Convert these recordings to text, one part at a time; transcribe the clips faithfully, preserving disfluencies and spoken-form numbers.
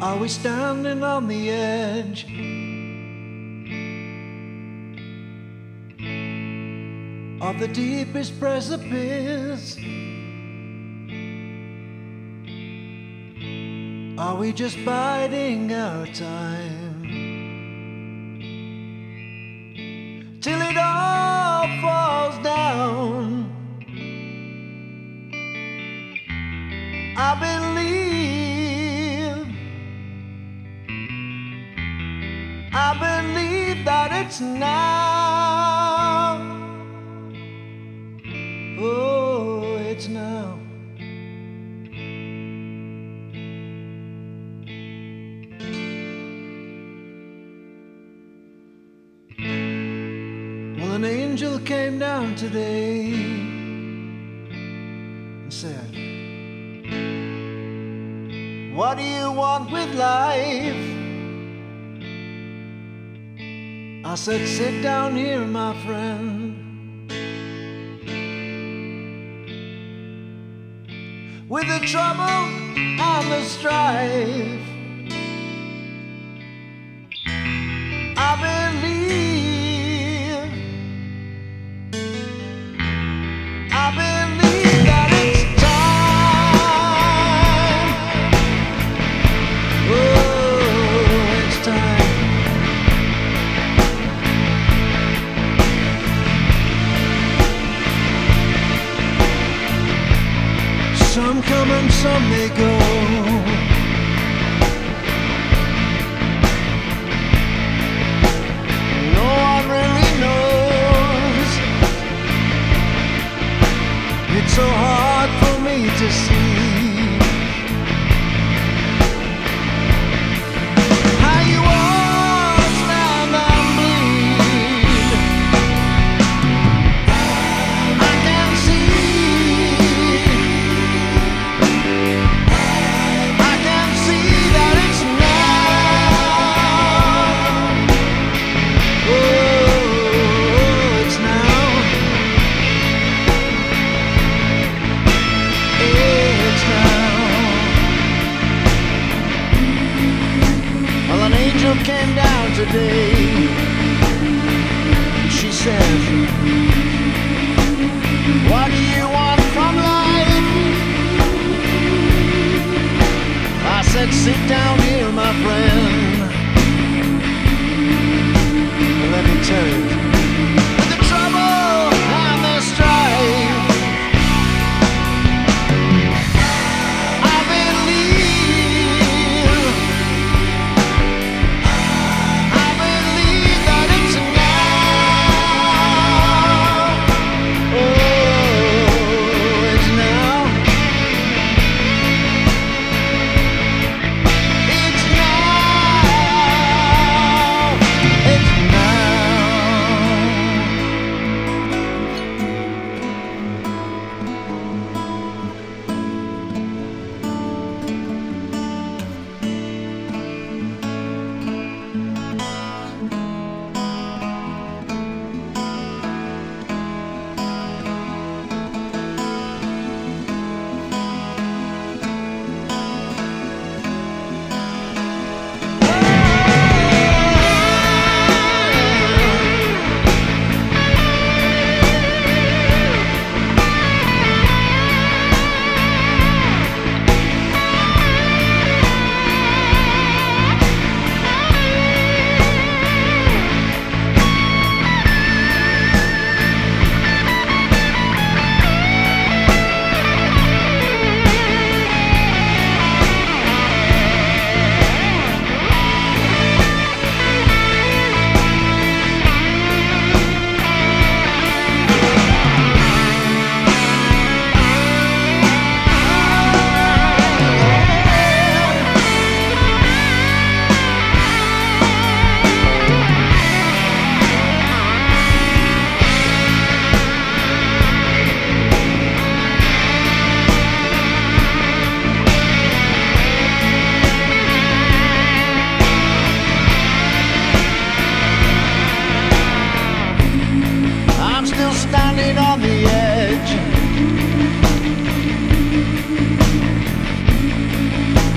Are we standing on the edge of the deepest precipice? Are we just biding our time till it all falls down? I believe, I believe that it's now. Oh, it's now. Well, an angel came down today and said, what do you want with life? I said, sit down here, my friend. With the trouble and the strife, I believe, I believe that it's time. Oh, it's time. Some come and some may go.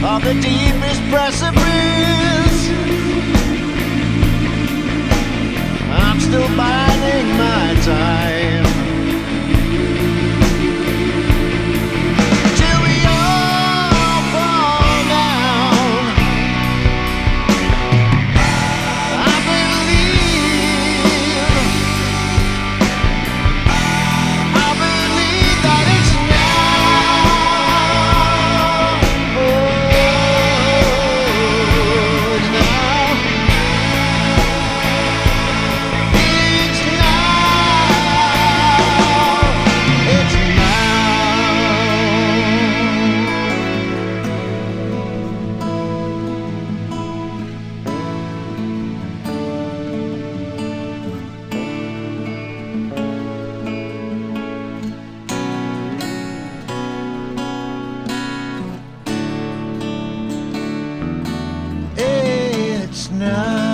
of the deepest precipice. I'm still biding my time till we all fall down. I believe, I believe that it's now. Oh, it's now. It's now. It's now. It's now.